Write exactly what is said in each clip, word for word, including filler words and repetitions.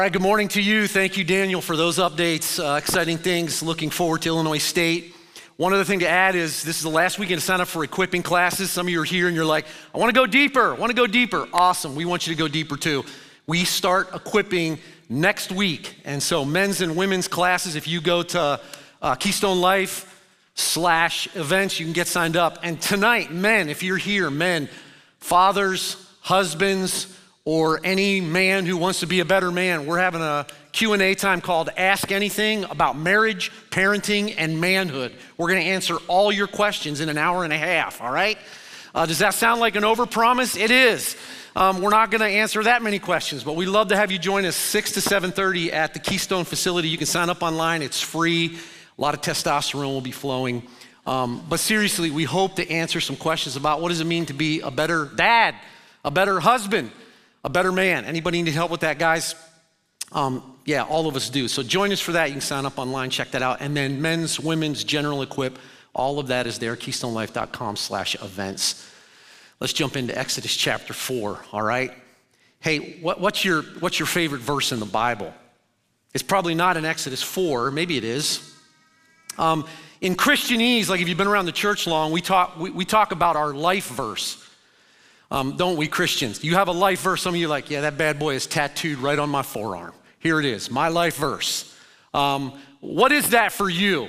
All right, good morning to you. Thank you, Daniel, for those updates. Uh, exciting things. Looking forward to Illinois State. One other thing to add is this is the last weekend to sign up for equipping classes. Some of you are here and you're like, I want to go deeper. I want to go deeper. Awesome. We want you to go deeper too. We start equipping next week. And so men's and women's classes, if you go to uh, Keystone Life slash events, you can get signed up. And tonight, men, if you're here, men, fathers, husbands, or any man who wants to be a better man, we're having a Q and A time called Ask Anything about marriage, parenting, and manhood. We're gonna answer all your questions in an hour and a half, all right? Uh, does that sound like an overpromise? It is. Um, we're not gonna answer that many questions, but we'd love to have you join us six to seven thirty at the Keystone facility. You can sign up online, it's free. A lot of testosterone will be flowing. Um, but seriously, we hope to answer some questions about what does it mean to be a better dad, a better husband, a better man. Anybody need help with that, guys? Um, yeah, all of us do. So join us for that. You can sign up online, check that out. And then men's, women's, general equip, all of that is there, keystonelife.com slash events. Let's jump into Exodus chapter four, all right? Hey, what, what's your what's your favorite verse in the Bible? It's probably not in Exodus four, maybe it is. Um, in Christianese, like if you've been around the church long, we talk, we, we talk about our life verse. Um, don't we Christians? You have a life verse. Some of you are like, yeah, that bad boy is tattooed right on my forearm. Here it is, my life verse. Um, what is that for you?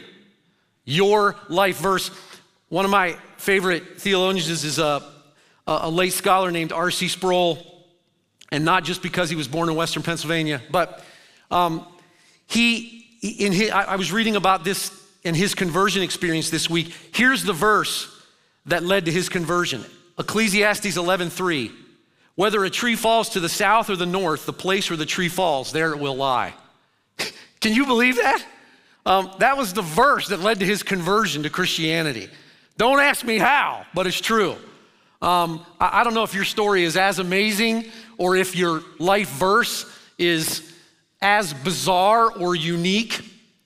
Your life verse. One of my favorite theologians is a, a late scholar named R C Sproul, and not just because he was born in Western Pennsylvania, but um, he, in his, I, I was reading about this in his conversion experience this week. Here's the verse that led to his conversion. Ecclesiastes eleven three, whether a tree falls to the south or the north, the place where the tree falls, there it will lie. Can you believe that? Um, that was the verse that led to his conversion to Christianity. Don't ask me how, but it's true. Um, I, I don't know if your story is as amazing or if your life verse is as bizarre or unique,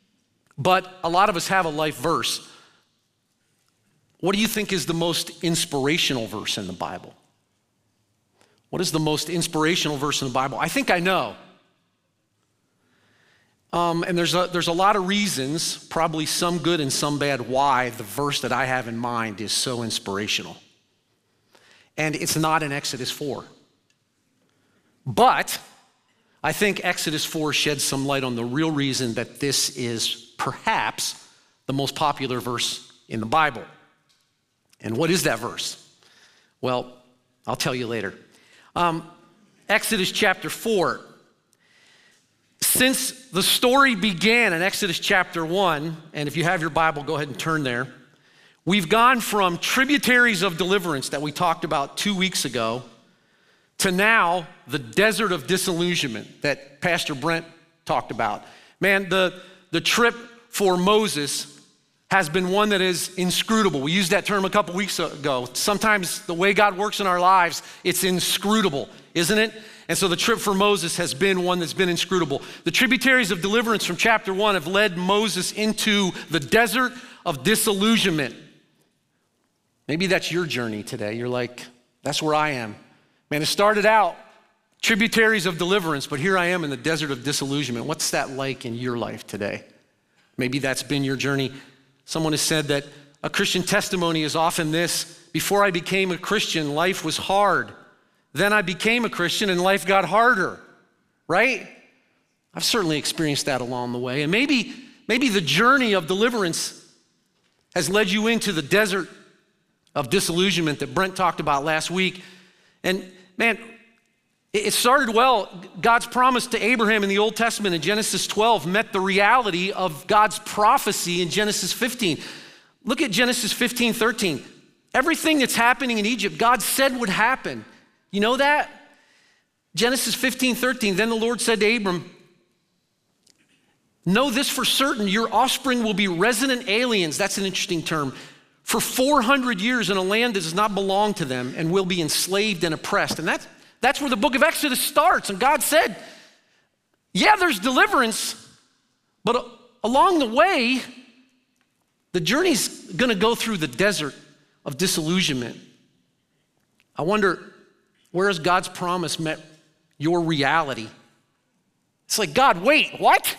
but a lot of us have a life verse. What do you think is the most inspirational verse in the Bible? What is the most inspirational verse in the Bible? I think I know. Um, and there's a, there's a lot of reasons, probably some good and some bad, why the verse that I have in mind is so inspirational. And it's not in Exodus four. But I think Exodus four sheds some light on the real reason that this is perhaps the most popular verse in the Bible. And what is that verse? Well, I'll tell you later. Um, Exodus chapter four. Since the story began in Exodus chapter one, and if you have your Bible, go ahead and turn there. We've gone from tributaries of deliverance that we talked about two weeks ago to now the desert of disillusionment that Pastor Brent talked about. Man, the, the trip for Moses has been one that is inscrutable. We used that term a couple weeks ago. Sometimes the way God works in our lives, it's inscrutable, isn't it? And so the trip for Moses has been one that's been inscrutable. The tributaries of deliverance from chapter one have led Moses into the desert of disillusionment. Maybe that's your journey today. You're like, that's where I am. Man, it started out tributaries of deliverance, but here I am in the desert of disillusionment. What's that like in your life today? Maybe that's been your journey. Someone has said that a Christian testimony is often this: before I became a Christian, life was hard. Then I became a Christian and life got harder, right? I've certainly experienced that along the way. And maybe, maybe the journey of deliverance has led you into the desert of disillusionment that Brent talked about last week. And man, it started well. God's promise to Abraham in the Old Testament in Genesis twelve met the reality of God's prophecy in Genesis fifteen. Look at Genesis fifteen thirteen. Everything that's happening in Egypt, God said would happen. You know that? Genesis fifteen thirteen, then the Lord said to Abram, know this for certain, your offspring will be resident aliens. That's an interesting term. For four hundred years in a land that does not belong to them and will be enslaved and oppressed. And that's That's where the book of Exodus starts. And God said, yeah, there's deliverance, but along the way, the journey's gonna go through the desert of disillusionment. I wonder, where has God's promise met your reality? It's like, God, wait, what?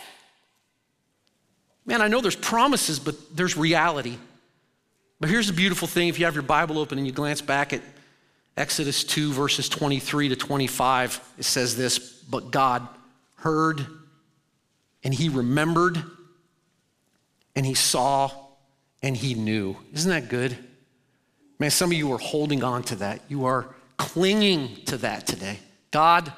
Man, I know there's promises, but there's reality. But here's the beautiful thing. If you have your Bible open and you glance back at Exodus two, verses twenty-three to twenty-five, it says this, but God heard and he remembered and he saw and he knew. Isn't that good? Man, some of you are holding on to that. You are clinging to that today. God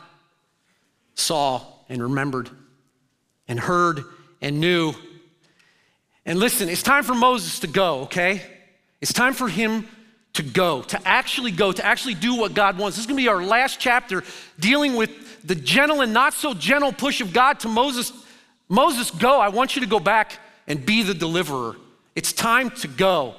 saw and remembered and heard and knew. And listen, it's time for Moses to go, okay? It's time for him to go, to actually go, to actually do what God wants. This is gonna be our last chapter dealing with the gentle and not so gentle push of God to Moses. Moses, go. I want you to go back and be the deliverer. It's time to go.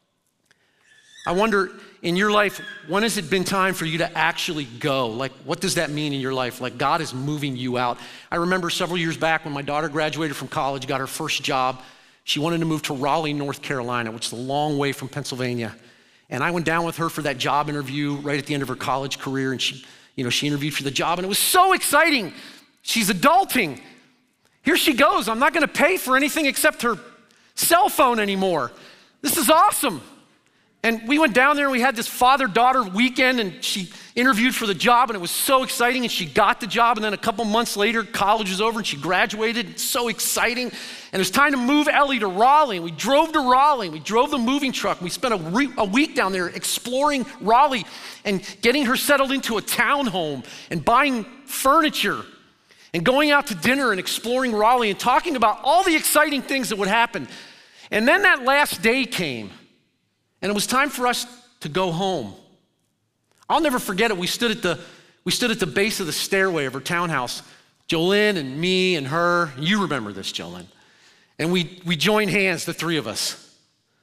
I wonder in your life, when has it been time for you to actually go? Like, what does that mean in your life? Like, God is moving you out. I remember several years back when my daughter graduated from college, got her first job. She wanted to move to Raleigh, North Carolina, which is a long way from Pennsylvania. And I went down with her for that job interview right at the end of her college career. And she, you know, she interviewed for the job and it was so exciting. She's adulting. Here she goes. I'm not gonna pay for anything except her cell phone anymore. This is awesome. And we went down there and we had this father-daughter weekend and she interviewed for the job and it was so exciting and she got the job and then a couple months later, college was over and she graduated. It's so exciting. And it was time to move Ellie to Raleigh. And we drove to Raleigh. And we drove the moving truck. We spent a, re- a week down there exploring Raleigh and getting her settled into a townhome and buying furniture and going out to dinner and exploring Raleigh and talking about all the exciting things that would happen. And then that last day came. And it was time for us to go home. I'll never forget it. We stood at the, we stood at the base of the stairway of her townhouse, Jolynn and me and her. You remember this, Jolynn. And we, we joined hands, the three of us.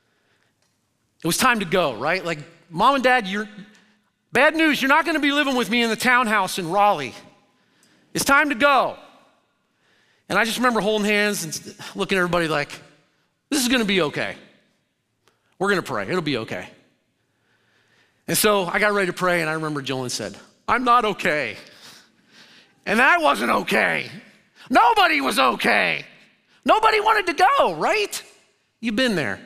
It was time to go, right? Like, Mom and Dad, you're, bad news, you're not gonna be living with me in the townhouse in Raleigh. It's time to go. And I just remember holding hands and looking at everybody like, this is gonna be okay. We're gonna pray, it'll be okay. And so I got ready to pray and I remember Jolynn said, I'm not okay. And that wasn't okay. Nobody was okay. Nobody wanted to go, right? You've been there.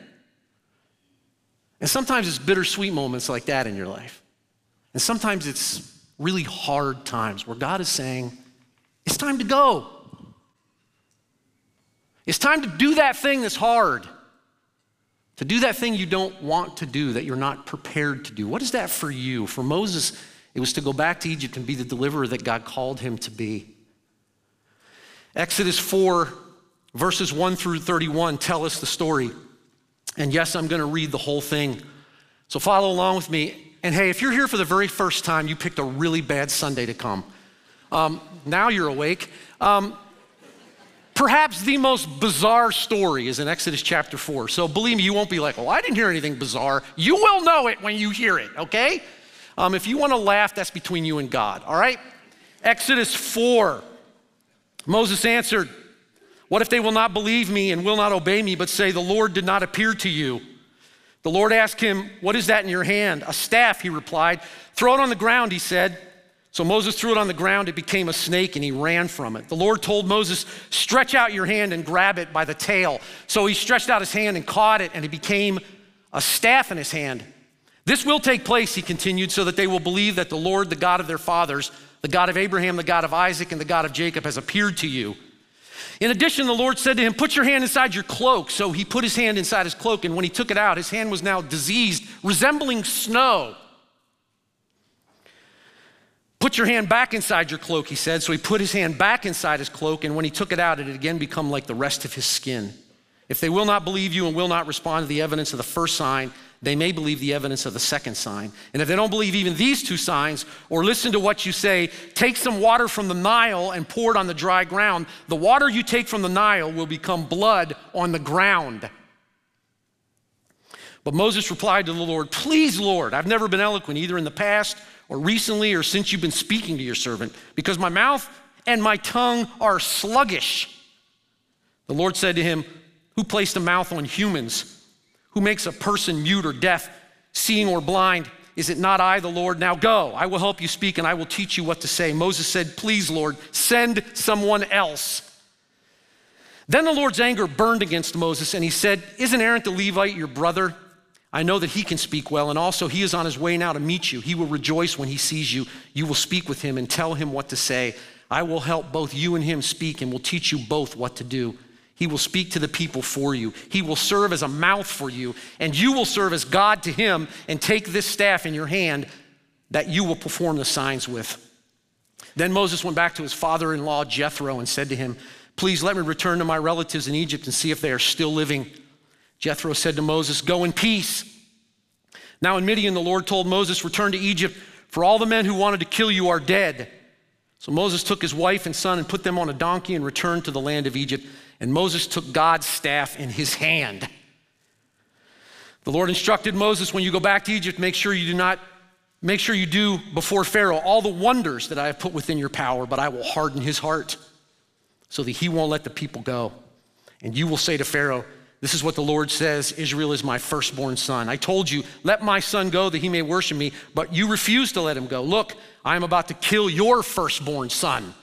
And sometimes it's bittersweet moments like that in your life. And sometimes it's really hard times where God is saying, it's time to go. It's time to do that thing that's hard. To do that thing you don't want to do, that you're not prepared to do. What is that for you? For Moses, it was to go back to Egypt and be the deliverer that God called him to be. Exodus four, verses one through thirty-one tell us the story. And yes, I'm gonna read the whole thing. So follow along with me. And hey, if you're here for the very first time, you picked a really bad Sunday to come. Um, now you're awake. Um, Perhaps the most bizarre story is in Exodus chapter four. So believe me, you won't be like, well, I didn't hear anything bizarre. You will know it when you hear it, okay? Um, if you wanna laugh, that's between you and God, all right? Exodus four, Moses answered, what if they will not believe me and will not obey me, but say, the Lord did not appear to you? The Lord asked him, what is that in your hand? A staff, he replied. Throw it on the ground, he said. So Moses threw it on the ground, it became a snake and he ran from it. The Lord told Moses, stretch out your hand and grab it by the tail. So he stretched out his hand and caught it and it became a staff in his hand. This will take place, he continued, so that they will believe that the Lord, the God of their fathers, the God of Abraham, the God of Isaac, and the God of Jacob has appeared to you. In addition, the Lord said to him, put your hand inside your cloak. So he put his hand inside his cloak and when he took it out, his hand was now diseased, resembling snow. Put your hand back inside your cloak, he said. So he put his hand back inside his cloak, and when he took it out, it had again become like the rest of his skin. If they will not believe you and will not respond to the evidence of the first sign, they may believe the evidence of the second sign. And if they don't believe even these two signs or listen to what you say, take some water from the Nile and pour it on the dry ground. The water you take from the Nile will become blood on the ground. But Moses replied to the Lord, please, Lord, I've never been eloquent either in the past or recently or since you've been speaking to your servant, because my mouth and my tongue are sluggish. The Lord said to him, who placed a mouth on humans? Who makes a person mute or deaf, seeing or blind? Is it not I, the Lord? Now go, I will help you speak and I will teach you what to say. Moses said, please, Lord, send someone else. Then the Lord's anger burned against Moses and he said, isn't Aaron the Levite your brother? I know that he can speak well, and also he is on his way now to meet you. He will rejoice when he sees you. You will speak with him and tell him what to say. I will help both you and him speak and will teach you both what to do. He will speak to the people for you. He will serve as a mouth for you, and you will serve as God to him and take this staff in your hand that you will perform the signs with. Then Moses went back to his father-in-law Jethro and said to him, please let me return to my relatives in Egypt and see if they are still living. Jethro said to Moses, go in peace. Now in Midian, the Lord told Moses, return to Egypt, for all the men who wanted to kill you are dead. So Moses took his wife and son and put them on a donkey and returned to the land of Egypt. And Moses took God's staff in his hand. The Lord instructed Moses, when you go back to Egypt, make sure you do not, make sure you do before Pharaoh all the wonders that I have put within your power, but I will harden his heart so that he won't let the people go. And you will say to Pharaoh, this is what the Lord says, Israel is my firstborn son. I told you, let my son go that he may worship me, but you refused to let him go. Look, I am about to kill your firstborn son.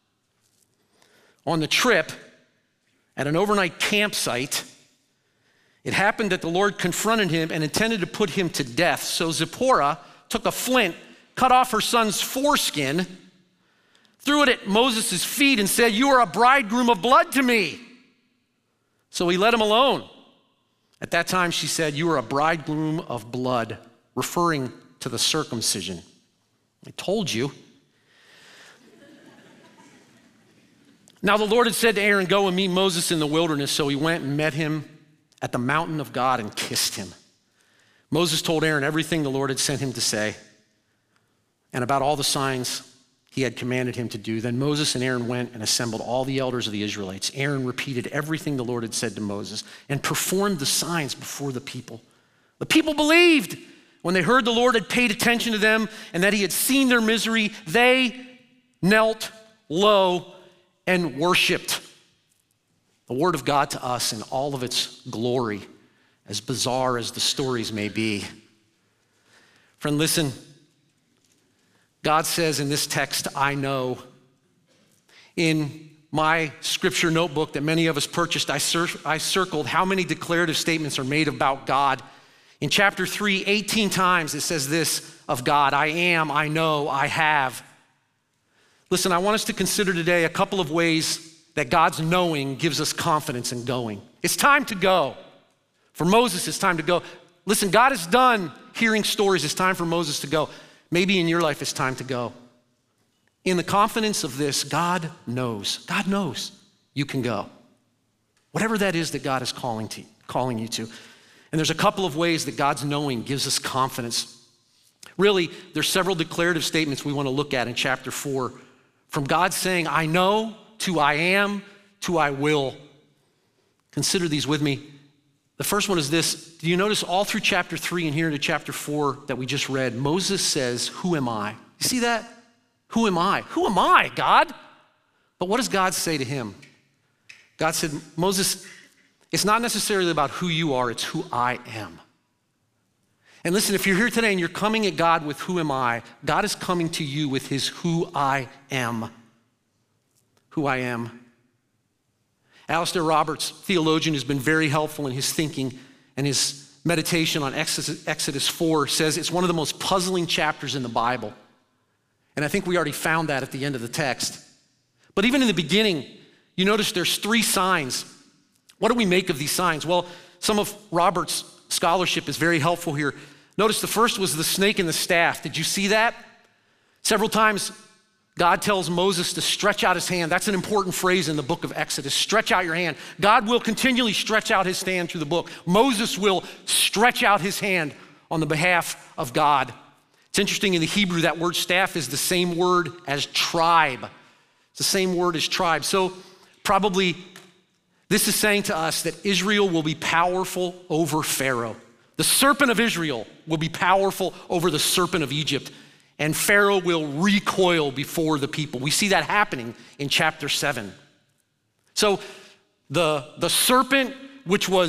On the trip, at an overnight campsite, it happened that the Lord confronted him and intended to put him to death. So Zipporah took a flint, cut off her son's foreskin, threw it at Moses' feet and said, you are a bridegroom of blood to me. So he let him alone. At that time, she said, you are a bridegroom of blood, referring to the circumcision. I told you. Now the Lord had said to Aaron, go and meet Moses in the wilderness. So he went and met him at the mountain of God and kissed him. Moses told Aaron everything the Lord had sent him to say and about all the signs he had commanded him to do. Then Moses and Aaron went and assembled all the elders of the Israelites. Aaron repeated everything the Lord had said to Moses and performed the signs before the people. The people believed when they heard the Lord had paid attention to them and that he had seen their misery. They knelt low and worshiped. The word of God to us in all of its glory, as bizarre as the stories may be. Friend, listen. God says in this text, I know. In my scripture notebook that many of us purchased, I, cir- I circled how many declarative statements are made about God. In chapter three, eighteen times it says this of God, I am, I know, I have. Listen, I want us to consider today a couple of ways that God's knowing gives us confidence in going. It's time to go. For Moses, it's time to go. Listen, God is done hearing stories. It's time for Moses to go. Maybe in your life it's time to go. In the confidence of this, God knows. God knows you can go. Whatever that is that God is calling to, calling you to. And there's a couple of ways that God's knowing gives us confidence. Really, there's several declarative statements we want to look at in chapter four. From God saying, I know, to I am, to I will. Consider these with me. The first one is this. Do you notice all through chapter three and here into chapter four that we just read, Moses says, who am I? You see that? Who am I? Who am I, God? But what does God say to him? God said, Moses, it's not necessarily about who you are, it's who I am. And listen, if you're here today and you're coming at God with who am I, God is coming to you with his who I am. Who I am. Alistair Roberts, theologian, has been very helpful in his thinking and his meditation on Exodus four, says it's one of the most puzzling chapters in the Bible. And I think we already found that at the end of the text. But even in the beginning, you notice there's three signs. What do we make of these signs? Well, some of Robert's scholarship is very helpful here. Notice the first was the snake and the staff. Did you see that? Several times God tells Moses to stretch out his hand. That's an important phrase in the book of Exodus. Stretch out your hand. God will continually stretch out his hand through the book. Moses will stretch out his hand on the behalf of God. It's interesting in the Hebrew, that word staff is the same word as tribe. It's the same word as tribe. So probably this is saying to us that Israel will be powerful over Pharaoh. The serpent of Israel will be powerful over the serpent of Egypt. And Pharaoh will recoil before the people. We see that happening in chapter seven. So the, the serpent, which was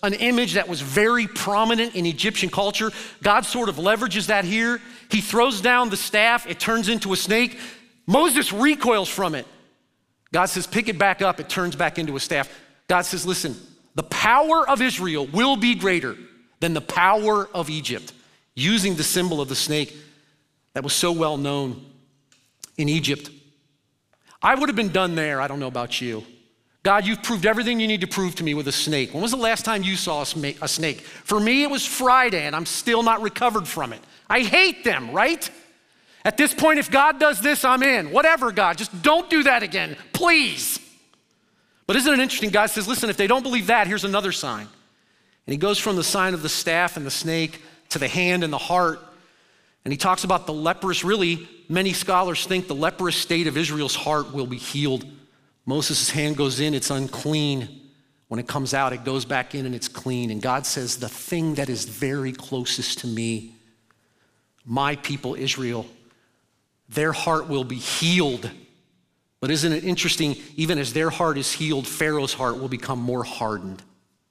an image that was very prominent in Egyptian culture. God sort of leverages that here. He throws down the staff, it turns into a snake. Moses recoils from it. God says, pick it back up, it turns back into a staff. God says, listen, the power of Israel will be greater than the power of Egypt, using the symbol of the snake that was so well known in Egypt. I would have been done there. I don't know about you. God, you've proved everything you need to prove to me with a snake. When was the last time you saw a snake? For me, it was Friday, and I'm still not recovered from it. I hate them, right? At this point, if God does this, I'm in. Whatever, God, just don't do that again, please. But isn't it interesting? God says, listen, if they don't believe that, here's another sign. And he goes from the sign of the staff and the snake to the hand and the heart. And he talks about the leprous. Really, many scholars think the leprous state of Israel's heart will be healed. Moses' hand goes in, it's unclean. When it comes out, it goes back in and it's clean. And God says, the thing that is very closest to me, my people Israel, their heart will be healed. But isn't it interesting, even as their heart is healed, Pharaoh's heart will become more hardened.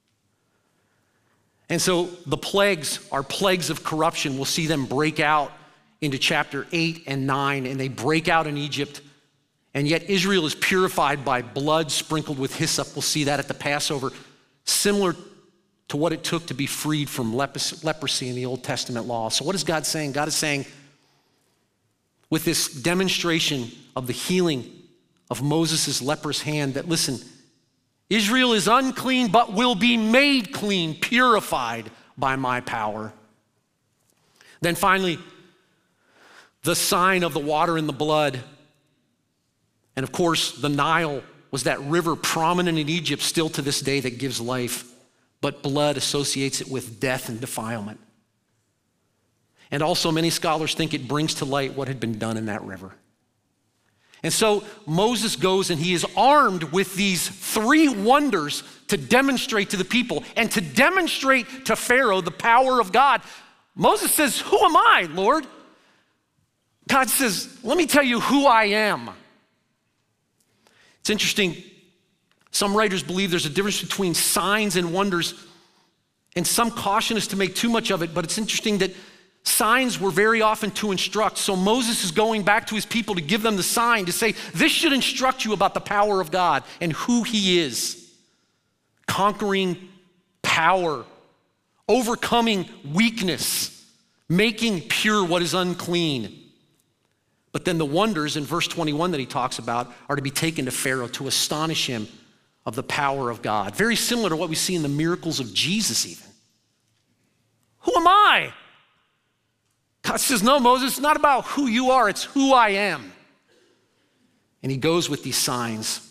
And so the plagues are plagues of corruption. We'll see them break out into chapter eight and nine, and they break out in Egypt. And yet Israel is purified by blood sprinkled with hyssop. We'll see that at the Passover, similar to what it took to be freed from leprosy in the Old Testament law. So what is God saying? God is saying, with this demonstration of the healing of Moses' leprous hand, that listen, Israel is unclean, but will be made clean, purified by my power. Then finally, the sign of the water and the blood. And of course, the Nile was that river prominent in Egypt still to this day that gives life, but blood associates it with death and defilement. And also many scholars think it brings to light what had been done in that river. And so Moses goes and he is armed with these three wonders to demonstrate to the people and to demonstrate to Pharaoh the power of God. Moses says, who am I, Lord? God says, let me tell you who I am. It's interesting. Some writers believe there's a difference between signs and wonders, and some caution us to make too much of it, but it's interesting that signs were very often to instruct. So Moses is going back to his people to give them the sign, to say, this should instruct you about the power of God and who he is. Conquering power, overcoming weakness, making pure what is unclean. But then the wonders in verse twenty-one that he talks about are to be taken to Pharaoh to astonish him of the power of God. Very similar to what we see in the miracles of Jesus even. Who am I? God says, no, Moses, it's not about who you are, it's who I am. And he goes with these signs.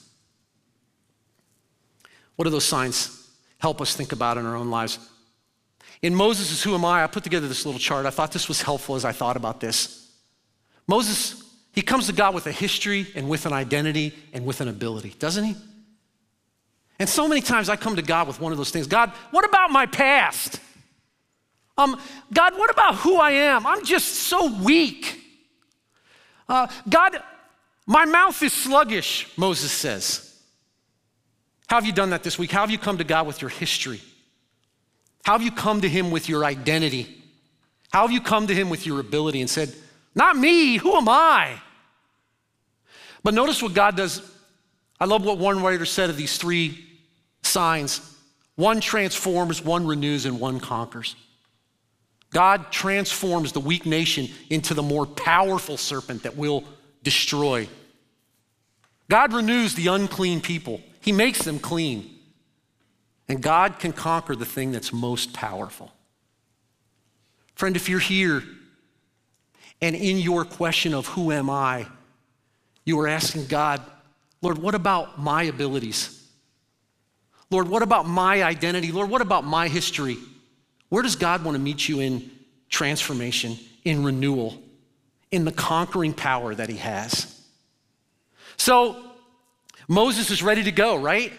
What do those signs help us think about in our own lives? In Moses' Who Am I, I put together this little chart. I thought this was helpful as I thought about this. Moses, he comes to God with a history and with an identity and with an ability, doesn't he? And so many times I come to God with one of those things. God, what about my past? Um, God, what about who I am? I'm just so weak. Uh, God, my mouth is sluggish, Moses says. How have you done that this week? How have you come to God with your history? How have you come to him with your identity? How have you come to him with your ability and said, not me, who am I? But notice what God does. I love what one writer said of these three signs. One transforms, one renews, and one conquers. God transforms the weak nation into the more powerful serpent that will destroy. God renews the unclean people. He makes them clean. And God can conquer the thing that's most powerful. Friend, if you're here and in your question of who am I, you are asking God, Lord, what about my abilities? Lord, what about my identity? Lord, what about my history? Where does God want to meet you in transformation, in renewal, in the conquering power that he has? So Moses is ready to go, right?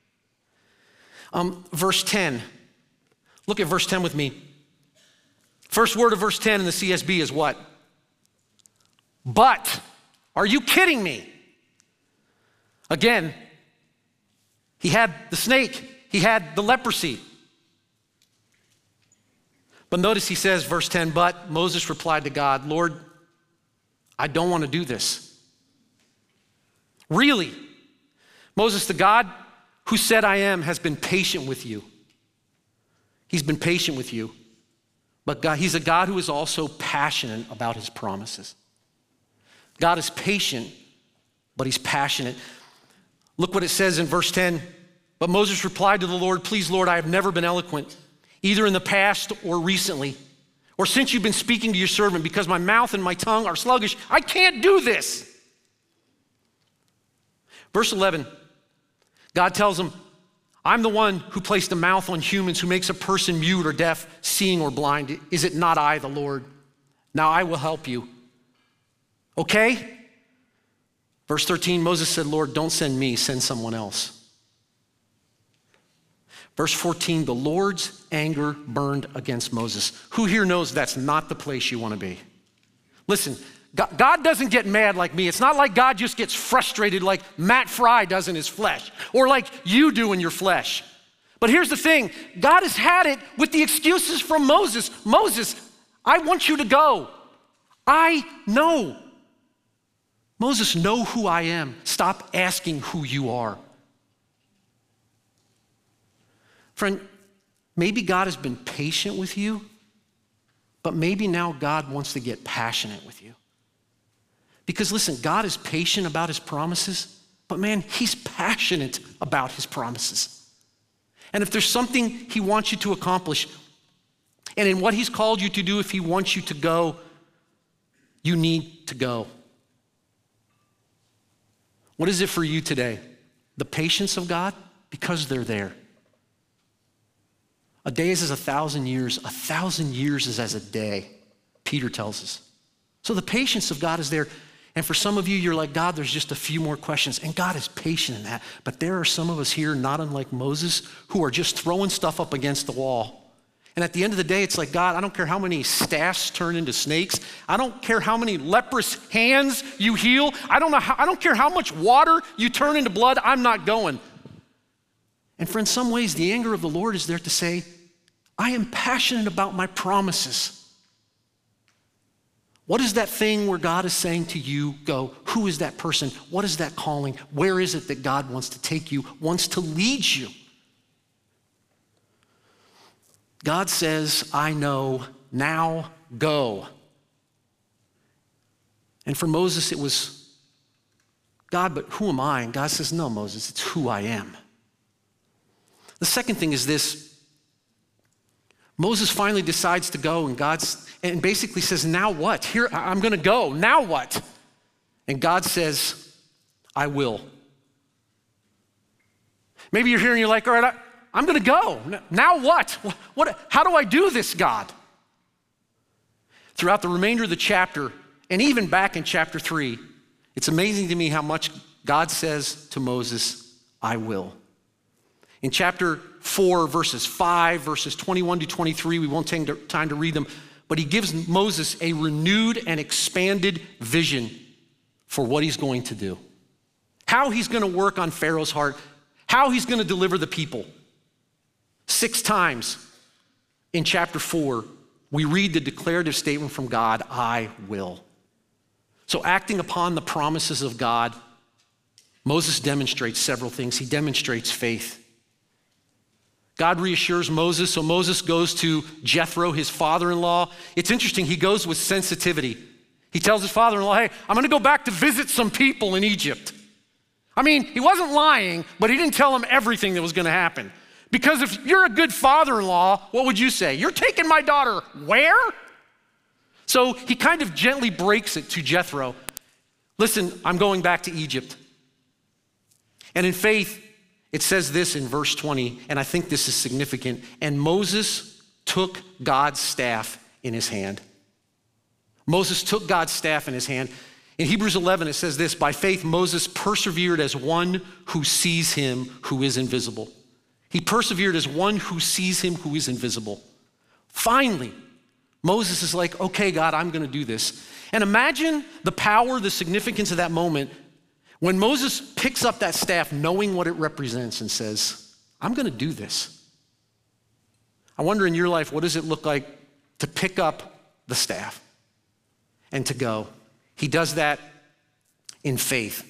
Um, verse ten. Look at verse ten with me. First word of verse ten in the C S B is what? But. Are you kidding me? Again, he had the snake. He had the leprosy. But notice he says, verse ten, but Moses replied to God, Lord, I don't want to do this. Really? Moses, the God who said I am has been patient with you. He's been patient with you. But God, he's a God who is also passionate about his promises. God is patient, but he's passionate. Look what it says in verse ten. But Moses replied to the Lord, please, Lord, I have never been eloquent, either in the past or recently, or since you've been speaking to your servant, because my mouth and my tongue are sluggish. I can't do this. Verse eleven, God tells him, I'm the one who placed a mouth on humans, who makes a person mute or deaf, seeing or blind. Is it not I, the Lord? Now I will help you. Okay? Verse thirteen, Moses said, Lord, don't send me, send someone else. Verse fourteen, the Lord's anger burned against Moses. Who here knows that's not the place you want to be? Listen, God doesn't get mad like me. It's not like God just gets frustrated like Matt Fry does in his flesh, or like you do in your flesh. But here's the thing, God has had it with the excuses from Moses. Moses, I want you to go. I know. Moses, know who I am. Stop asking who you are. Friend, maybe God has been patient with you, but maybe now God wants to get passionate with you. Because listen, God is patient about his promises, but man, he's passionate about his promises. And if there's something he wants you to accomplish, and in what he's called you to do, if he wants you to go, you need to go. What is it for you today? The patience of God? Because they're there. A day is as a thousand years. A thousand years is as a day, Peter tells us. So the patience of God is there. And for some of you, you're like, God, there's just a few more questions. And God is patient in that. But there are some of us here, not unlike Moses, who are just throwing stuff up against the wall. And at the end of the day, it's like, God, I don't care how many staffs turn into snakes. I don't care how many leprous hands you heal. I don't know how, I don't care how much water you turn into blood. I'm not going. And for in some ways, the anger of the Lord is there to say, I am passionate about my promises. What is that thing where God is saying to you, go? Who is that person? What is that calling? Where is it that God wants to take you, wants to lead you? God says, I know, now go. And for Moses, it was, God, but who am I? And God says, no, Moses, it's who I am. The second thing is this. Moses finally decides to go, and God's, and basically says, now what? Here, I'm gonna go, now what? And God says, I will. Maybe you're here and you're like, all right, I, I'm gonna go. Now what? What? How do I do this, God? Throughout the remainder of the chapter, and even back in chapter three, it's amazing to me how much God says to Moses, I will. In chapter four, verses five, verses twenty-one to twenty-three, we won't take time to read them, but he gives Moses a renewed and expanded vision for what he's going to do, how he's gonna work on Pharaoh's heart, how he's gonna deliver the people. Six times in chapter four, we read the declarative statement from God, I will. So acting upon the promises of God, Moses demonstrates several things. He demonstrates faith. God reassures Moses, so Moses goes to Jethro, his father-in-law. It's interesting, he goes with sensitivity. He tells his father-in-law, hey, I'm gonna go back to visit some people in Egypt. I mean, he wasn't lying, but he didn't tell him everything that was gonna happen. Because if you're a good father-in-law, what would you say? You're taking my daughter where? So he kind of gently breaks it to Jethro. Listen, I'm going back to Egypt. And in faith, it says this in verse twenty, and I think this is significant. And Moses took God's staff in his hand. Moses took God's staff in his hand. In Hebrews eleven, it says this, by faith, Moses persevered as one who sees him who is invisible. He persevered as one who sees him who is invisible. Finally, Moses is like, okay, God, I'm gonna do this. And imagine the power, the significance of that moment when Moses picks up that staff knowing what it represents and says, I'm gonna do this. I wonder in your life, what does it look like to pick up the staff and to go. He does that in faith.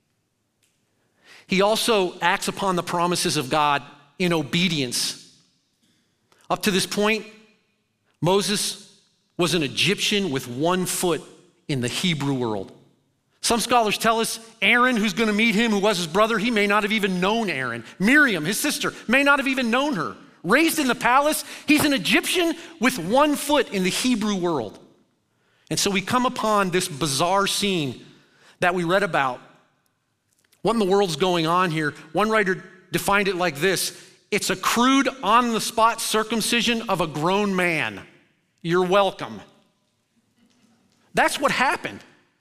He also acts upon the promises of God in obedience. Up to this point, Moses was an Egyptian with one foot in the Hebrew world. Some scholars tell us Aaron, who's going to meet him, who was his brother, he may not have even known Aaron. Miriam, his sister, may not have even known her. Raised in the palace, he's an Egyptian with one foot in the Hebrew world. And so we come upon this bizarre scene that we read about. What in the world's going on here? One writer defined it like this: it's a crude, on-the-spot circumcision of a grown man. You're welcome. That's what happened.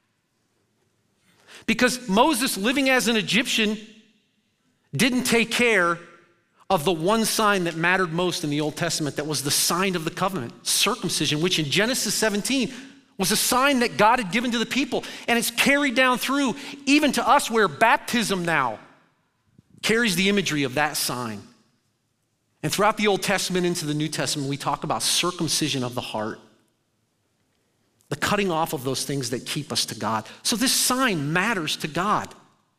Because Moses, living as an Egyptian, didn't take care of the one sign that mattered most in the Old Testament, that was the sign of the covenant, circumcision, which in Genesis seventeen was a sign that God had given to the people. And it's carried down through even to us, where baptism now carries the imagery of that sign. And throughout the Old Testament into the New Testament, we talk about circumcision of the heart, the cutting off of those things that keep us to God. So this sign matters to God.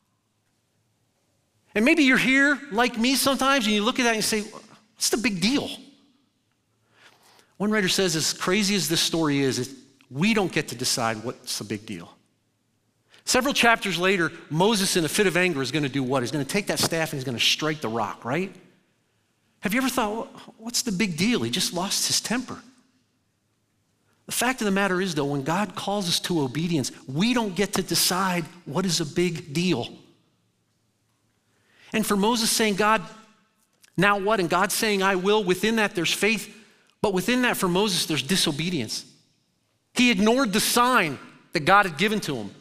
And maybe you're here like me sometimes and you look at that and you say, what's the big deal? One writer says, as crazy as this story is, it, we don't get to decide what's the big deal. Several chapters later, Moses, in a fit of anger, is going to do what? He's going to take that staff and he's going to strike the rock, right? Have you ever thought, what's the big deal? He just lost his temper. The fact of the matter is, though, when God calls us to obedience, we don't get to decide what is a big deal. And for Moses saying, God, now what? And God saying, I will, within that there's faith. But within that, for Moses, there's disobedience. He ignored the sign that God had given to him.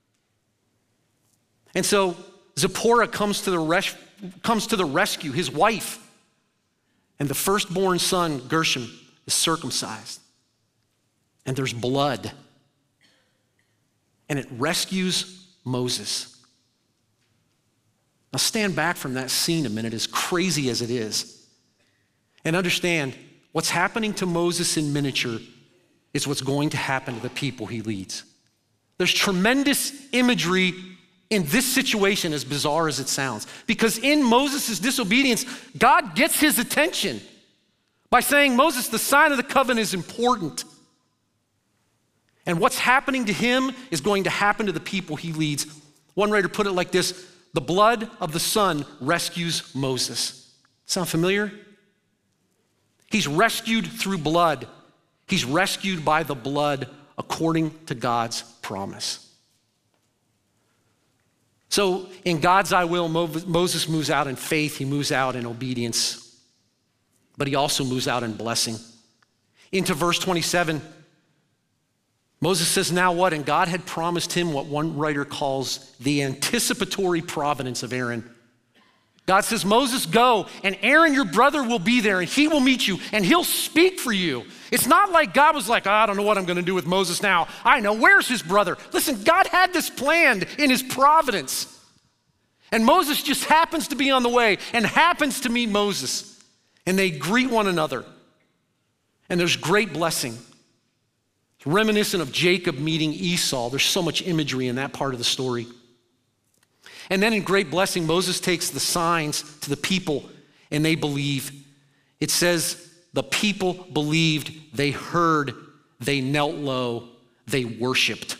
And so Zipporah comes to the res- comes to the rescue, his wife. And the firstborn son, Gershom, is circumcised. And there's blood. And it rescues Moses. Now stand back from that scene a minute, as crazy as it is, and understand what's happening to Moses in miniature is what's going to happen to the people he leads. There's tremendous imagery in this situation, as bizarre as it sounds, because in Moses' disobedience, God gets his attention by saying, Moses, the sign of the covenant is important. And what's happening to him is going to happen to the people he leads. One writer put it like this: the blood of the Son rescues Moses. Sound familiar? He's rescued through blood. He's rescued by the blood according to God's promise. So in God's I will, Moses moves out in faith. He moves out in obedience, but he also moves out in blessing. Into verse twenty-seven, Moses says, now what? And God had promised him what one writer calls the anticipatory providence of Aaron. God says, Moses, go, and Aaron, your brother, will be there, and he will meet you, and he'll speak for you. It's not like God was like, oh, I don't know what I'm going to do with Moses now. I know, where's his brother? Listen, God had this planned in his providence. And Moses just happens to be on the way and happens to meet Moses. And they greet one another. And there's great blessing. It's reminiscent of Jacob meeting Esau. There's so much imagery in that part of the story. And then in great blessing, Moses takes the signs to the people and they believe. It says, the people believed, they heard, they knelt low, they worshiped.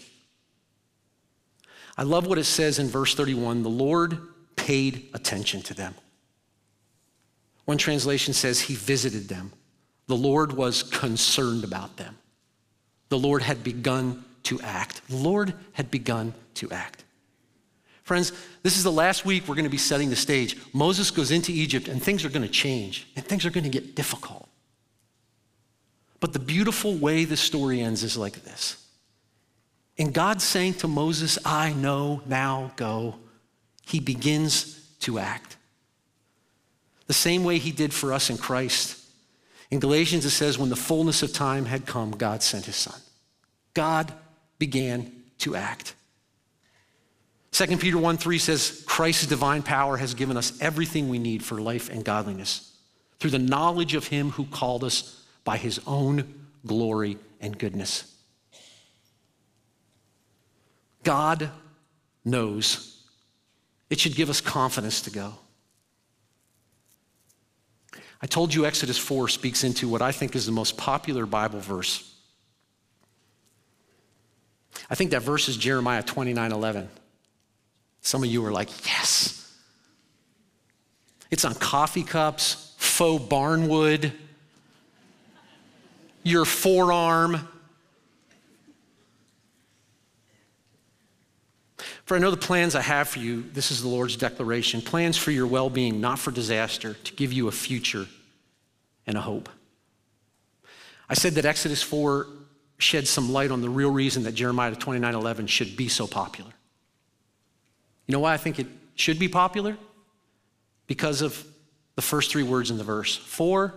I love what it says in verse thirty-one, the Lord paid attention to them. One translation says he visited them. The Lord was concerned about them. The Lord had begun to act. The Lord had begun to act. Friends, this is the last week we're going to be setting the stage. Moses goes into Egypt and things are going to change and things are going to get difficult. But the beautiful way this story ends is like this. And God saying to Moses, I know, now go, he begins to act. The same way he did for us in Christ. In Galatians it says, when the fullness of time had come, God sent his son. God began to act. Second Peter one three says, Christ's divine power has given us everything we need for life and godliness through the knowledge of him who called us by his own glory, and goodness. God knows. It should give us confidence to go. I told you Exodus four speaks into what I think is the most popular Bible verse. I think that verse is Jeremiah twenty-nine eleven. Some of you are like, yes. It's on coffee cups, faux barnwood, your forearm. For I know the plans I have for you, this is the Lord's declaration, plans for your well-being, not for disaster, to give you a future and a hope. I said that Exodus four sheds some light on the real reason that Jeremiah twenty-nine eleven should be so popular. You know why I think it should be popular? Because of the first three words in the verse. For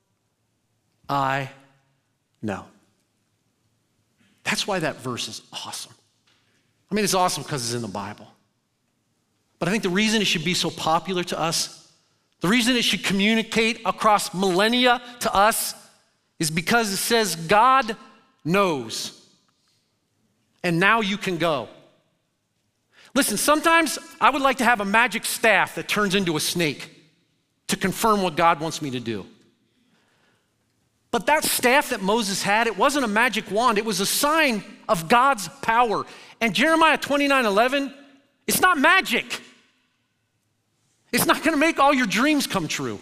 I know. That's why that verse is awesome. I mean, it's awesome because it's in the Bible. But I think the reason it should be so popular to us, the reason it should communicate across millennia to us, is because it says God knows. And now you can go. Listen, sometimes I would like to have a magic staff that turns into a snake to confirm what God wants me to do. But that staff that Moses had, it wasn't a magic wand. It was a sign of God's power. And Jeremiah twenty-nine eleven, it's not magic. It's not going to make all your dreams come true.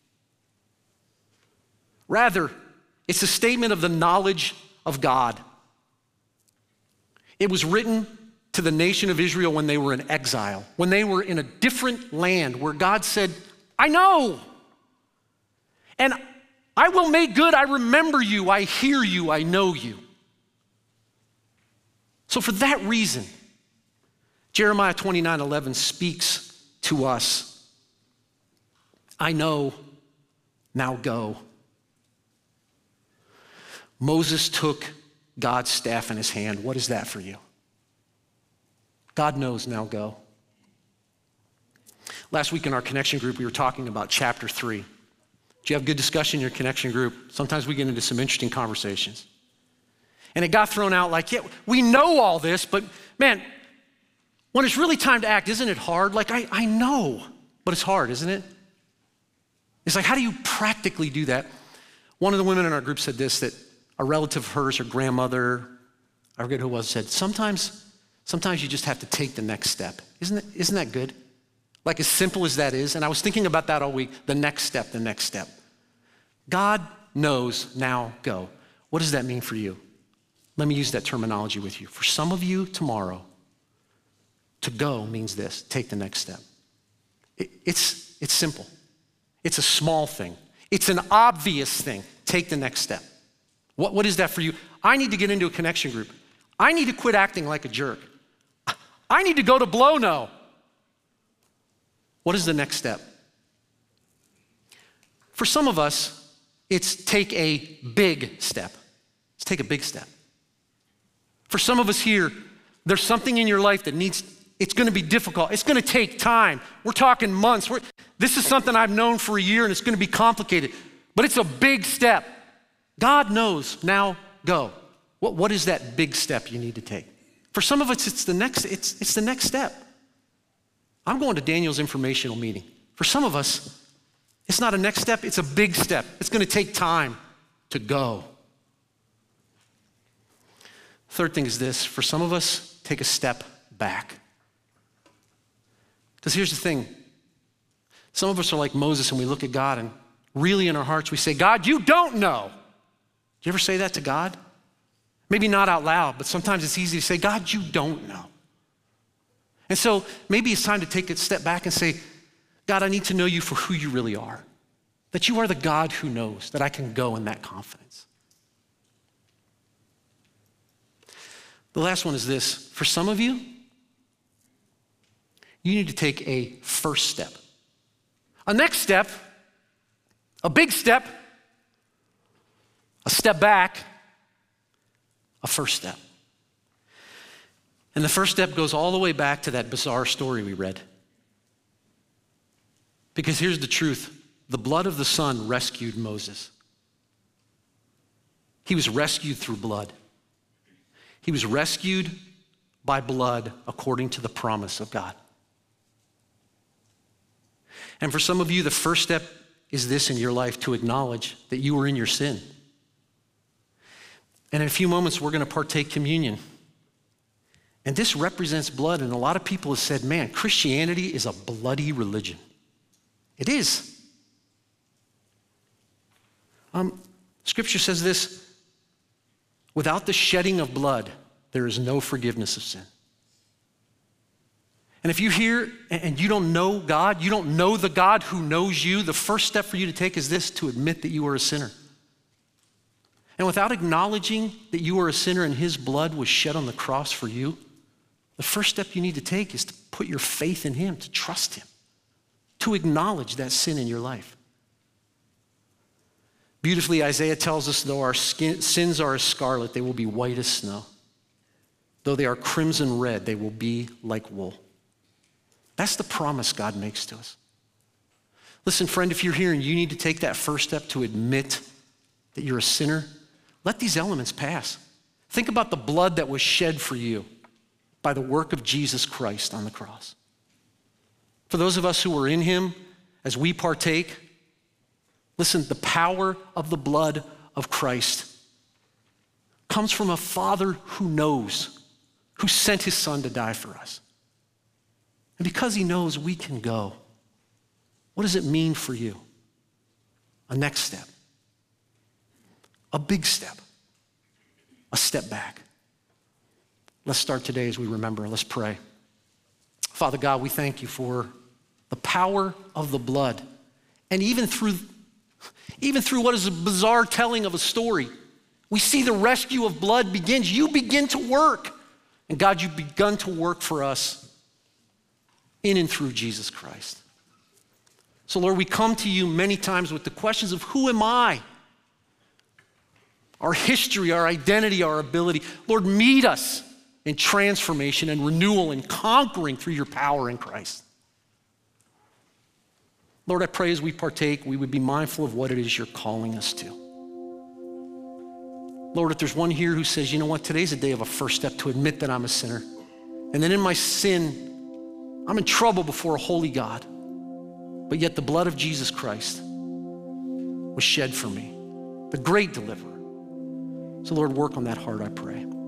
Rather, it's a statement of the knowledge of God. It was written to the nation of Israel when they were in exile, when they were in a different land where God said, I know. And I will make good. I remember you. I hear you. I know you. So for that reason, Jeremiah twenty-nine eleven speaks to us. I know, now go. Moses took God's staff in his hand. What is that for you? God knows, now go. Last week in our connection group, we were talking about chapter three. Did you have good discussion in your connection group? Sometimes we get into some interesting conversations. And it got thrown out like, yeah, we know all this, but man, when it's really time to act, isn't it hard? Like, I, I know, but it's hard, isn't it? It's like, how do you practically do that? One of the women in our group said this, that a relative of hers, her grandmother, I forget who it was, said, sometimes, sometimes you just have to take the next step. Isn't it, isn't that good? Like as simple as that is, and I was thinking about that all week, the next step, the next step. God knows, now go. What does that mean for you? Let me use that terminology with you. For some of you tomorrow, to go means this, take the next step. It, it's, it's simple. It's a small thing. It's an obvious thing. Take the next step. What, what is that for you? I need to get into a connection group. I need to quit acting like a jerk. I need to go to Blow-No. What is the next step? For some of us, it's take a big step. Let's take a big step. For some of us here, there's something in your life that needs, it's gonna be difficult. It's gonna take time. We're talking months. We're, this is something I've known for a year and it's gonna be complicated, but it's a big step. God knows, now go. What, what is that big step you need to take? For some of us, it's the next, it's, it's the next step. I'm going to Daniel's informational meeting. For some of us, it's not a next step, it's a big step. It's gonna take time to go. Third thing is this, for some of us, take a step back. Because here's the thing, some of us are like Moses and we look at God and really in our hearts we say, God, you don't know. Do you ever say that to God? Maybe not out loud, but sometimes it's easy to say, God, you don't know. And so maybe it's time to take a step back and say, God, I need to know you for who you really are. That you are the God who knows, that I can go in that confidence. The last one is this. For some of you, you need to take a first step. A next step, a big step, a step back, a first step. And the first step goes all the way back to that bizarre story we read. Because here's the truth. The blood of the Son rescued Moses. He was rescued through blood. He was rescued by blood according to the promise of God. And for some of you, the first step is this in your life, to acknowledge that you were in your sin. And in a few moments, we're going to partake communion. And this represents blood, and a lot of people have said, man, Christianity is a bloody religion. It is. Um, scripture says this, without the shedding of blood, there is no forgiveness of sin. And if you're here and you don't know God, you don't know the God who knows you, the first step for you to take is this, to admit that you are a sinner. And without acknowledging that you are a sinner and his blood was shed on the cross for you, the first step you need to take is to put your faith in him, to trust him, to acknowledge that sin in your life. Beautifully, Isaiah tells us, though our skin, sins are as scarlet, they will be white as snow. Though they are crimson red, they will be like wool. That's the promise God makes to us. Listen, friend, if you're here and you need to take that first step to admit that you're a sinner, let these elements pass. Think about the blood that was shed for you by the work of Jesus Christ on the cross. For those of us who are in him, as we partake, listen, the power of the blood of Christ comes from a Father who knows, who sent his Son to die for us. And because he knows we can go, what does it mean for you? A next step, a big step, a step back. Let's start today as we remember. Let's pray. Father God, we thank you for the power of the blood. And even through, even through what is a bizarre telling of a story, we see the rescue of blood begins. You begin to work. And God, you've begun to work for us in and through Jesus Christ. So Lord, we come to you many times with the questions of who am I? Our history, our identity, our ability. Lord, meet us in transformation and renewal and conquering through your power in Christ. Lord, I pray as we partake, we would be mindful of what it is you're calling us to. Lord, if there's one here who says, you know what, today's a day of a first step to admit that I'm a sinner. And then in my sin, I'm in trouble before a holy God. But yet the blood of Jesus Christ was shed for me, the great deliverer. So Lord, work on that heart, I pray.